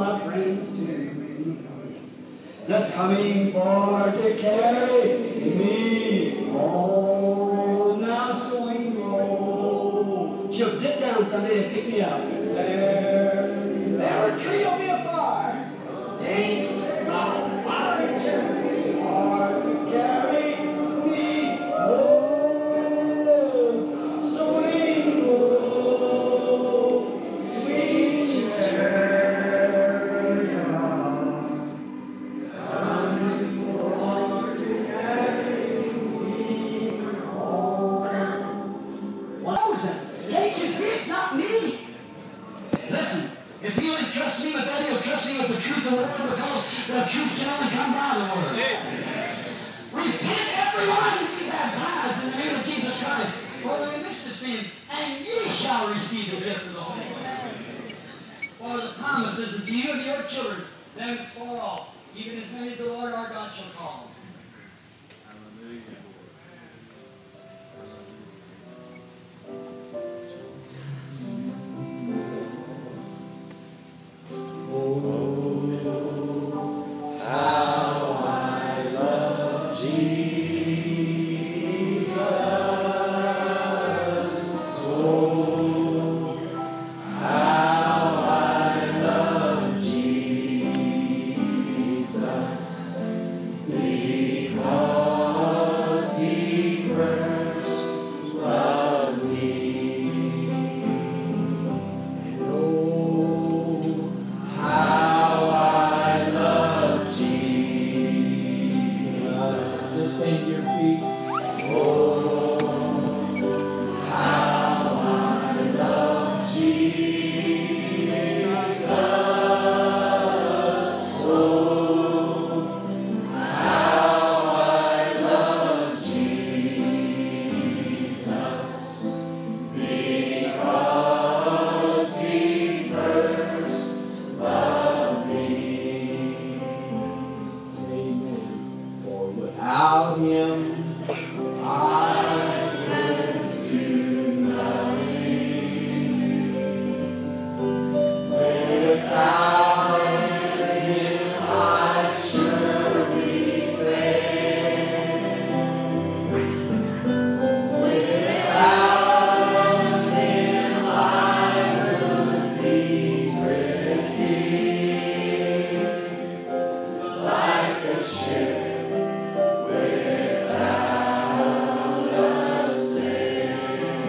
my friends to me. That's coming for to carry me home. Now swing low. She'll dip down someday and pick me up. There a tree will be a fire. Ain't no fire chimney for to carry me home. Swing low, sweet chariot. Can't you see it's not me? Listen, if he would trust me with that, he'll trust me with the truth of the word, because the truth can only come by the word. Repent, everyone, and be baptized in the name of Jesus Christ for the remission of sins, and ye shall receive the gift of the Holy Ghost. For the promises unto you and your children, them it's far off, even as many as the Lord our God shall call. How I love Jesus. Oh, how I love Jesus. Because He first loved me. And oh, how I love Jesus. Just stand to your feet. Oh, how I love Jesus. Oh, how I love Jesus. Because He first loved me. Amen. For without Him, I could do nothing. Without Him, I'd surely fail. Without Him, I would be drifting like a ship without a sail.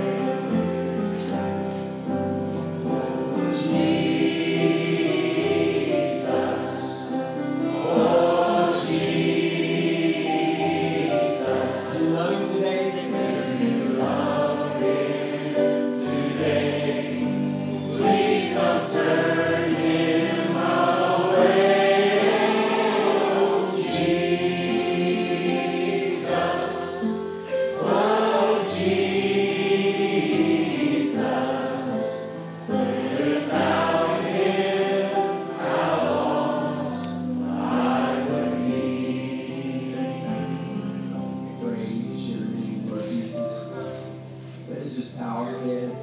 Jesus, oh Jesus, you love Him today. You love Him today. Please don't turn Him away. Oh Jesus, oh Jesus, without Him, how lost I would be. Praise your name, Lord Jesus. Let us just bow our heads.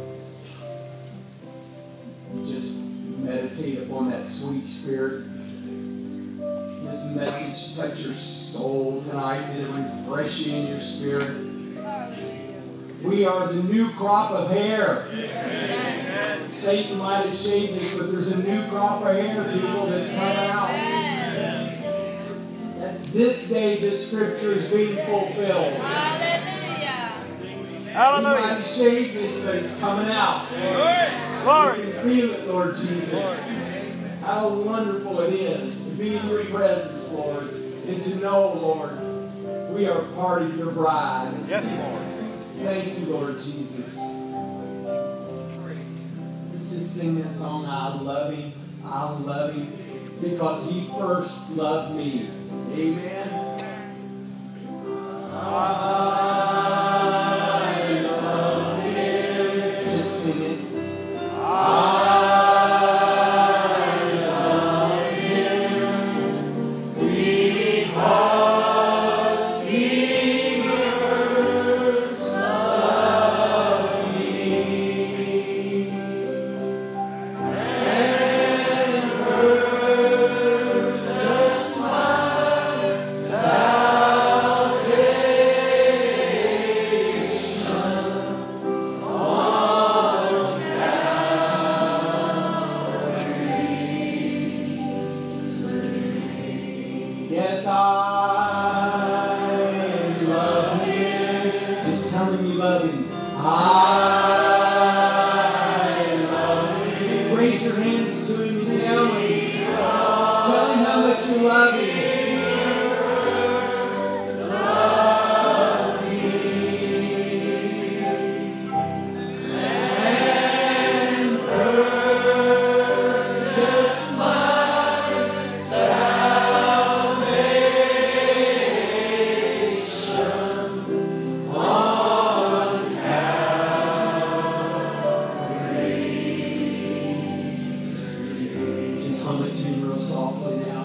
Just meditate upon that sweet Spirit. This message touch your soul tonight. May it refresh you in your spirit. We are the new crop of hair. Satan might have shaved us, but there's a new crop of hair, people, that's coming out. That's this day the scripture is being fulfilled. Hallelujah. He might have shaved us, but it's coming out. Glory. You can feel it, Lord Jesus. How wonderful it is to be in your presence, Lord, and to know, Lord, we are part of your bride. Yes, Lord. Thank you, Lord Jesus. Let's just sing that song, I love Him, because He first loved me. Amen. I love Him. Just sing it. I love Him because He first loved me and love you. Just hum it to you real softly now.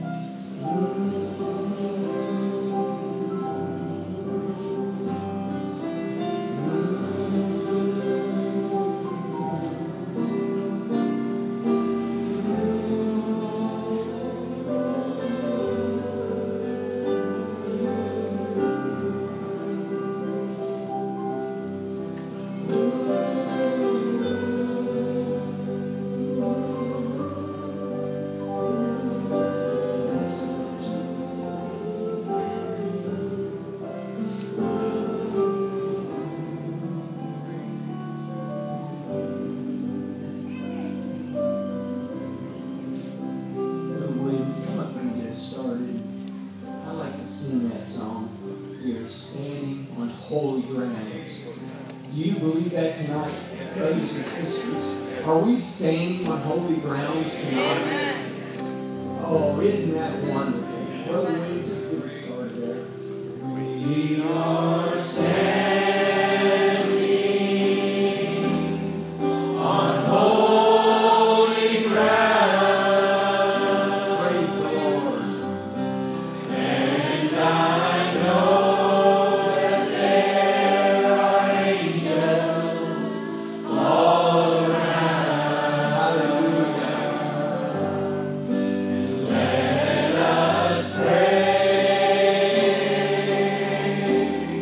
William, come up and get us started. I like to sing that song. We are standing on holy grounds. Do you believe that tonight, brothers and sisters? Are we standing on holy grounds tonight? Oh, isn't that wonderful? Brother William, just get us started there. We are standing on holy ground. Praise the Lord. And I know that there are angels all around. Hallelujah. Let us pray.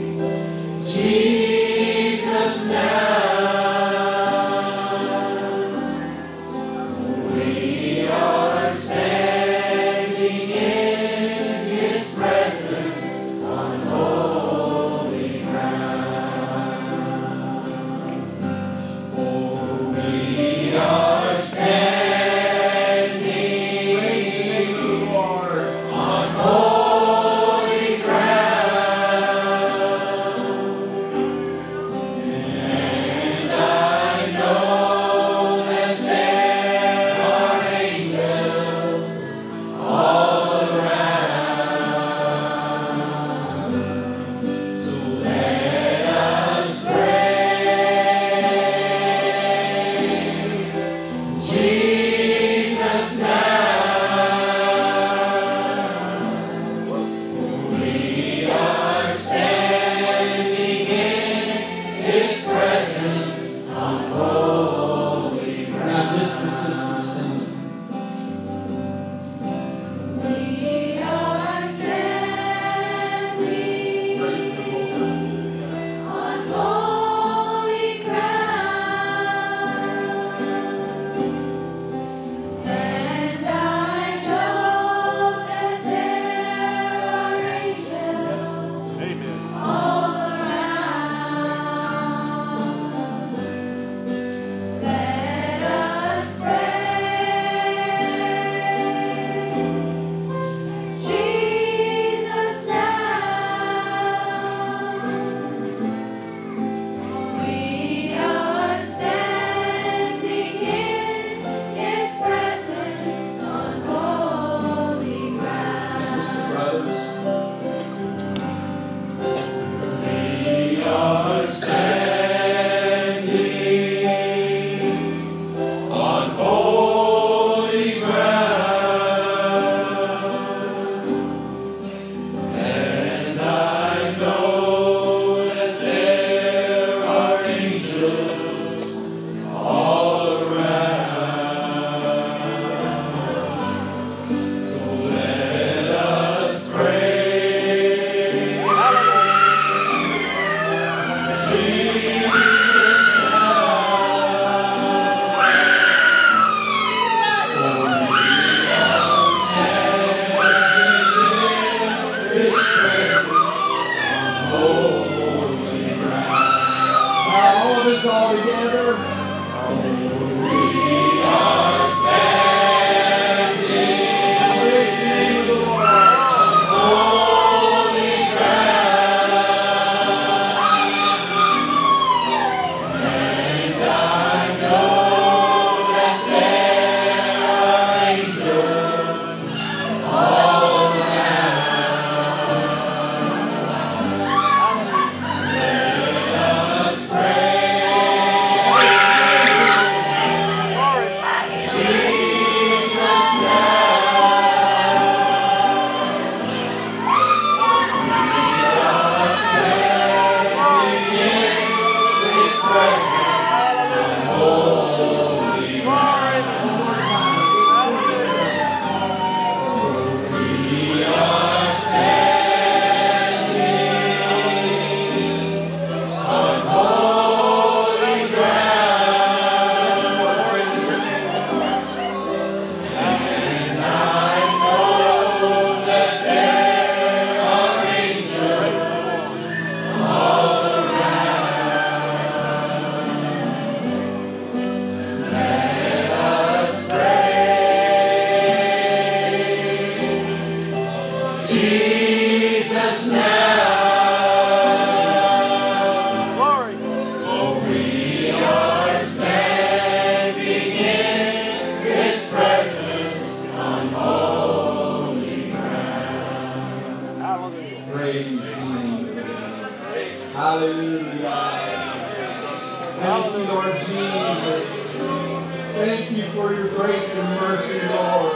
for your grace and mercy, Lord.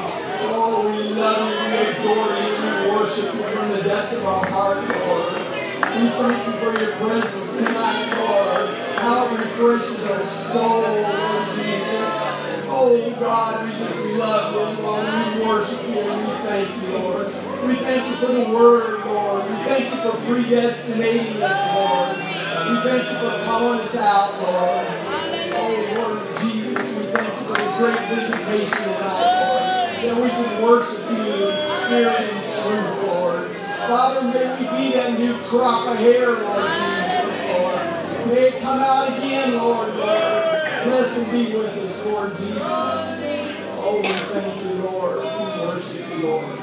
Oh, we love you, we adore you, we worship you from the depths of our heart, Lord. We thank you for your presence tonight, Lord. How it refreshes our soul, Lord Jesus. Oh, God, we just love you, Lord. We worship you and we thank you, Lord. We thank you for the word, Lord. We thank you for predestinating us, Lord. We thank you for calling us out, Lord. Oh, Lord Jesus, we thank you for the great visitation tonight, Lord. That we can worship you in spirit and truth, Lord. Father, may we be that new crop of hair, Lord Jesus, Lord. May it come out again, Lord, Lord. Blessed be with us, Lord Jesus. Oh, we thank you, Lord. We worship you, Lord.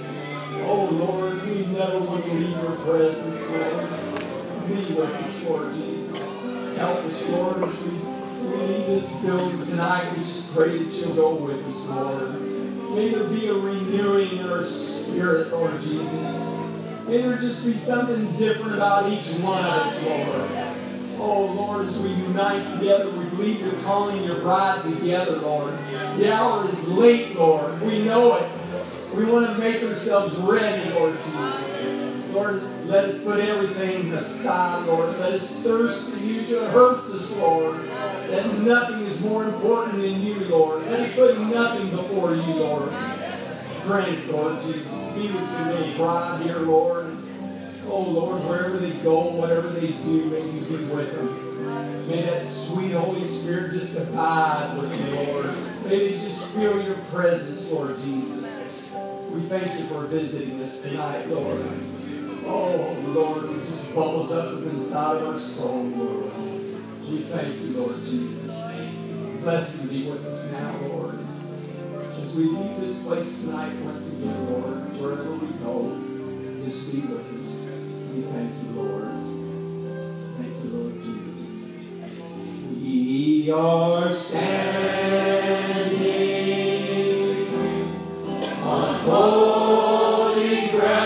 Oh, Lord, we never want to leave your presence, Lord. Be with us, Lord Jesus. Help us, Lord, as we leave this building tonight. We just pray that you'll go with us, Lord. May there be a renewing in our spirit, Lord Jesus. May there just be something different about each one of us, Lord. Oh, Lord, as we unite together, we believe you're calling your bride together, Lord. The hour is late, Lord. We know it. We want to make ourselves ready, Lord Jesus. Lord, let us put everything aside, Lord. Let us thirst for you till it hurts us, Lord. That nothing is more important than you, Lord. Let us put nothing before you, Lord. Grant, Lord Jesus, be with your little bride here, Lord. Oh, Lord, wherever they go, whatever they do, may you be with them. May that sweet Holy Spirit just abide with them, Lord. May they just feel your presence, Lord Jesus. We thank you for visiting us tonight, Lord. Oh, Lord, it just bubbles up inside of our soul, Lord. We thank you, Lord Jesus. Blessed be with us now, Lord. As we leave this place tonight once again, Lord, wherever we go, just be with us. We thank you, Lord. Thank you, Lord Jesus. We are standing on holy ground.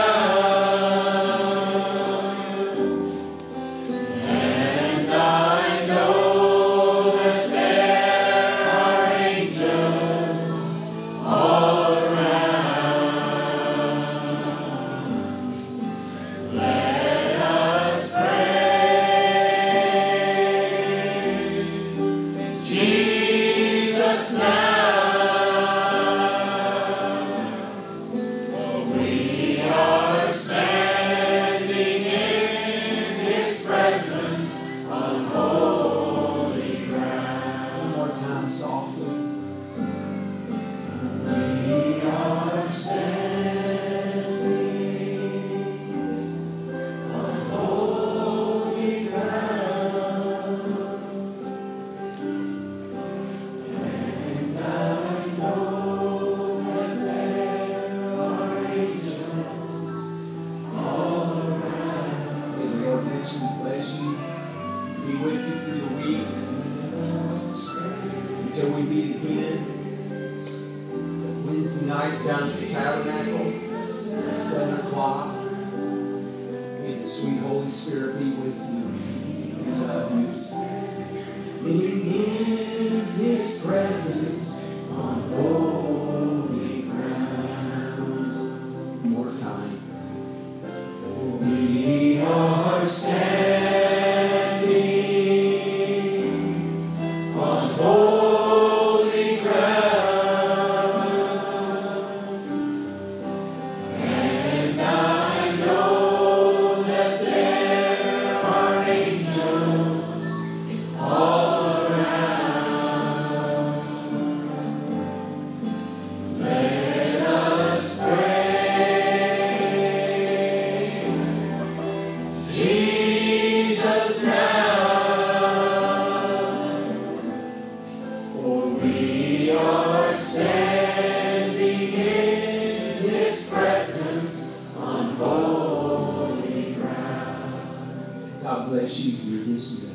God bless you for your